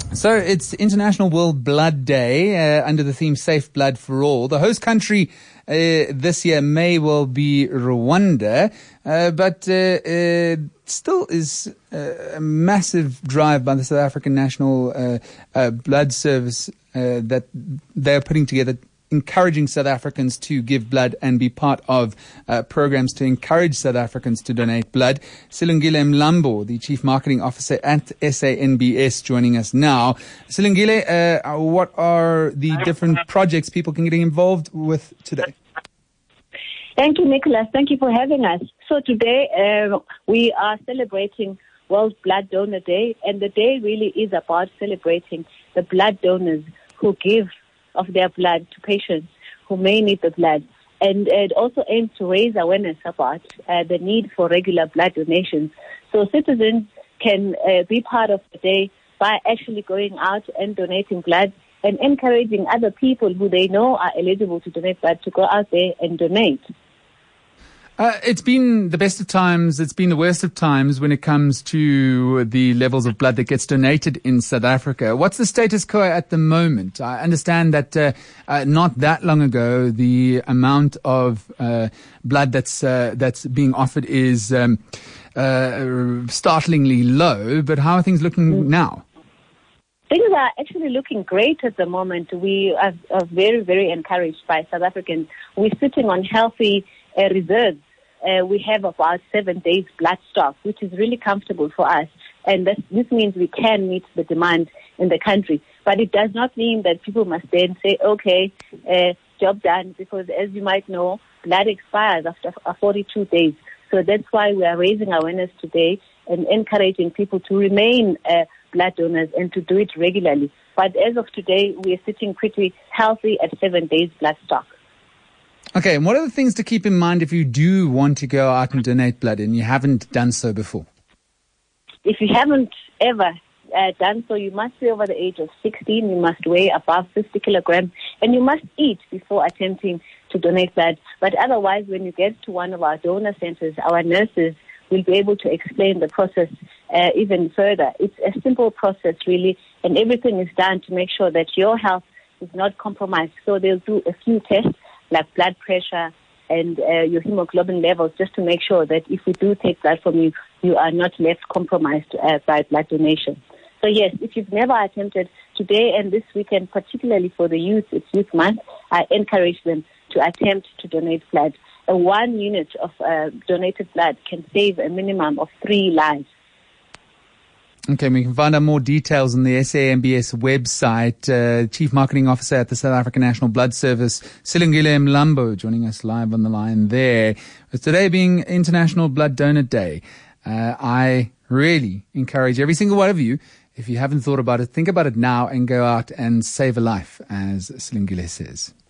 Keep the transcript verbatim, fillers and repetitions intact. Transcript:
So it's International World Blood Day uh, under the theme Safe Blood for All. The host country uh, this year may well be Rwanda, uh, but uh, uh, still is uh, a massive drive by the South African National uh, uh, Blood Service uh, that they're putting together, encouraging South Africans to give blood and be part of uh, programs to encourage South Africans to donate blood. Silungile Mlambo, the Chief Marketing Officer at S A N B S, joining us now. Silungile, uh, what are the different projects people can get involved with today? Thank you, Nicholas. Thank you for having us. So today uh, we are celebrating World Blood Donor Day, and the day really is about celebrating the blood donors who give of their blood to patients who may need the blood. And it also aims to raise awareness about uh, the need for regular blood donations. So citizens can uh, be part of the day by actually going out and donating blood and encouraging other people who they know are eligible to donate blood to go out there and donate. Uh, it's been the best of times, it's been the worst of times when it comes to the levels of blood that gets donated in South Africa. What's the status quo at the moment? I understand that uh, uh, not that long ago, the amount of uh, blood that's uh, that's being offered is um, uh, startlingly low, but how are things looking mm. now? Things are actually looking great at the moment. We are, are very, very encouraged by South Africans. We're sitting on healthy uh, reserves. Uh, we have about seven days blood stock, which is really comfortable for us. And this, this means we can meet the demand in the country. But it does not mean that people must then say, okay, uh, job done, because as you might know, blood expires after forty-two days. So that's why we are raising awareness today and encouraging people to remain uh, blood donors and to do it regularly. But as of today, we are sitting pretty healthy at seven days blood stock. Okay, and what are the things to keep in mind if you do want to go out and donate blood and you haven't done so before? If you haven't ever uh, done so, you must be over the age of sixteen, you must weigh above fifty kilograms, and you must eat before attempting to donate blood. But otherwise, when you get to one of our donor centers, our nurses will be able to explain the process uh, even further. It's a simple process, really, and everything is done to make sure that your health is not compromised. So they'll do a few tests, like blood pressure and uh, your hemoglobin levels, just to make sure that if we do take blood from you, you are not left compromised uh, by blood donation. So yes, if you've never attempted, today and this weekend, particularly for the youth, it's Youth Month, I encourage them to attempt to donate blood. A one unit of uh, donated blood can save a minimum of three lives. Okay, we can find out more details on the S A N B S website. Uh, Chief Marketing Officer at the South African National Blood Service, Silungile Mlambo, joining us live on the line there. With today being International Blood Donor Day, uh, I really encourage every single one of you, if you haven't thought about it, think about it now and go out and save a life, as Silungile says.